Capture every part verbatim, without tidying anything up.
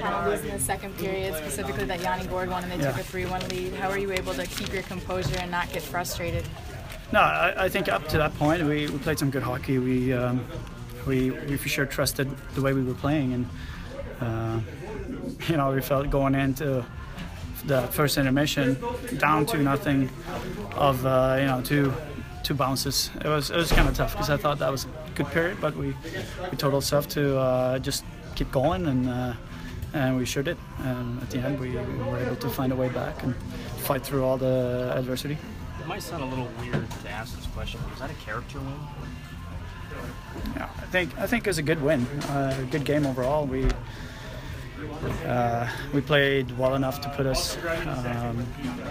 penalties in the second period, specifically that Yanni Gourde one, and they yeah. took a three one lead. How were you able to keep your composure and not get frustrated? No, I, I think up to that point we, we played some good hockey. We um, we we for sure trusted the way we were playing, and uh, you know we felt going into the first intermission down to nothing of uh, you know two two bounces. It was it was kind of tough because I thought that was a good period, but we we told ourselves to uh, just keep going, and uh, and we sure did. And at the end, we, we were able to find a way back and fight through all the adversity. It might sound a little weird to ask this question, but was that a character win? Yeah, I think I think it was a good win, uh, a good game overall. We uh, we played well enough to put us um,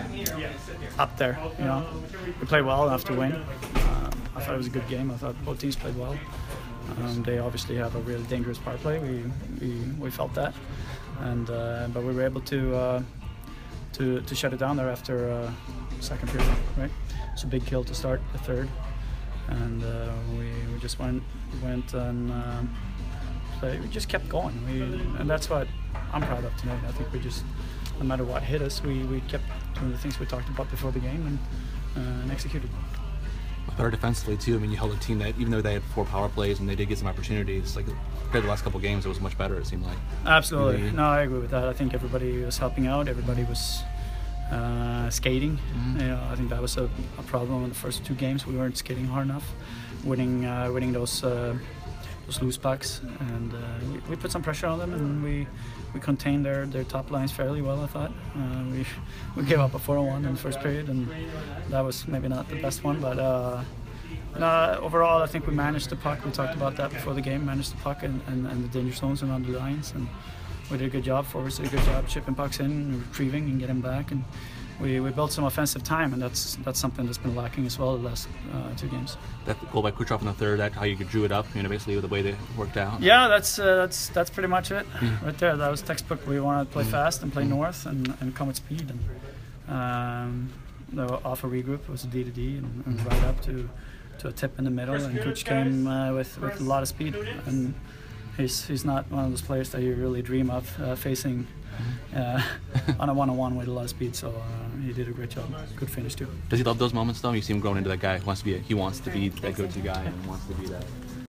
up there. You know, we played well enough to win. Um, I thought it was a good game. I thought both teams played well. Um, they obviously have a really dangerous power play. We we, we felt that, and uh, but we were able to uh, to to shut it down there after uh, second period. Right, it's a big kill to start the third. And uh, we, we just went went and um, play, we just kept going. We, and that's what I'm proud of tonight. I think we just, no matter what hit us, we, we kept doing the things we talked about before the game and, uh, and executed. Better defensively too. I mean, you held a team that, even though they had four power plays and they did get some opportunities, like compared to the last couple of games, it was much better. It seemed like. Absolutely. Really. No, I agree with that. I think everybody was helping out. Everybody was. Uh, skating, mm-hmm. you know, I think that was a, a problem in the first two games. We weren't skating hard enough, winning, uh, winning those uh, those loose pucks, and uh, we, we put some pressure on them, and we we contained their, their top lines fairly well. I thought uh, we we gave up a four on one in the first period, and that was maybe not the best one, but. Uh, Uh, overall, I think we managed the puck. We talked about that before the game. Managed the puck and, and, and the danger zones around the lines, and we did a good job. Forwards did a good job chipping pucks in, retrieving, and getting back. And we, we built some offensive time, and that's that's something that's been lacking as well the last uh, two games. That goal by Kucherov in the third, that how you drew it up, you know, basically the way that it worked out. Yeah, that's uh, that's that's pretty much it mm. right there. That was textbook. We wanted to play mm. fast and play mm. north and, and come at speed. And um, the off a regroup was a D to D and, and right up to. to a tip in the middle, and Kuch came uh, with, with a lot of speed, and he's he's not one of those players that you really dream of uh, facing uh, on a one-on-one with a lot of speed. So uh, he did a great job. Good finish too. Does he love those moments though? You see him growing into that guy who wants to be a, he wants to be that go-to guy and wants to be that.